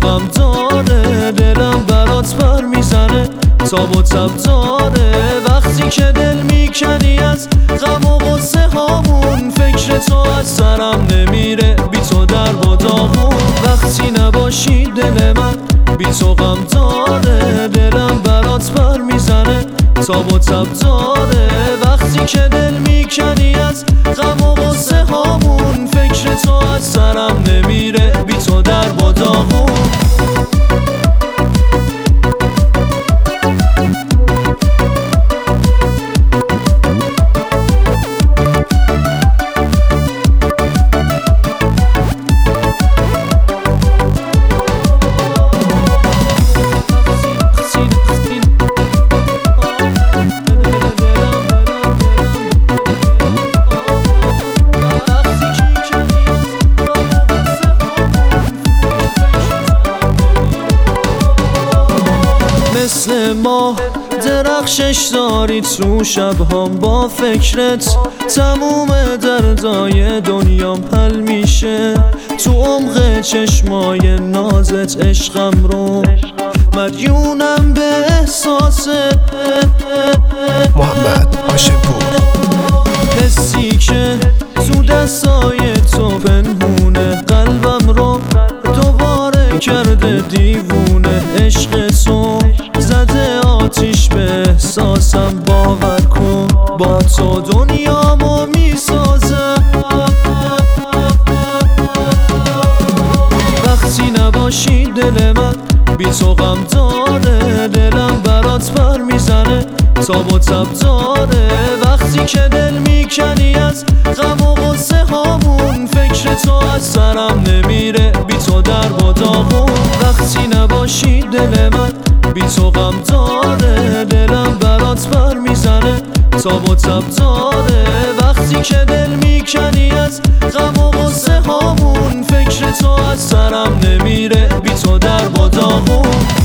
غم داره، دلم برات بر میزنه، تاب و تب داره. وقتی که دل میکنی از غم و غصه هامون، فکر تو از سرم نمیره، بی تو در و داغون. وقتی نباشی دل من بی تو غم داره، دلم برات بر میزنه، تاب و تب داره. وقتی که دل میکنی از غم و غصه هامون، فکر تو از سرم نمیره، بی تو در و داغون. مثل ما درخشش داری تو شبهام، با فکرت تموم دردای دنیام حل میشه. تو عمق چشمای نازت عشقم رو مدیونم به احساسه. محمد عاشق‌پور. حسی که تو دستای تو پنهونه، قلبم رو دوباره کرده دیوونه. عشق تو زده آتیش به احساسم، باور کن با تو دنیامو میسازم. وقتی نباشی دل من بی تو غم داره، دلم برات بر میزنه، تاب و تب داره. وقتی که دل میکنی از غم و غصه هامون، فکر تو از سرم نمیره، بی تو در و داغون. وقتی نباشی دل من بی تو غم داره، دلم برات بر میزنه، تاب و تب داره. وقتی که دل میکنی از غم و غصه هامون، فکر تو از سرم نمیره، بی تو در و داغون.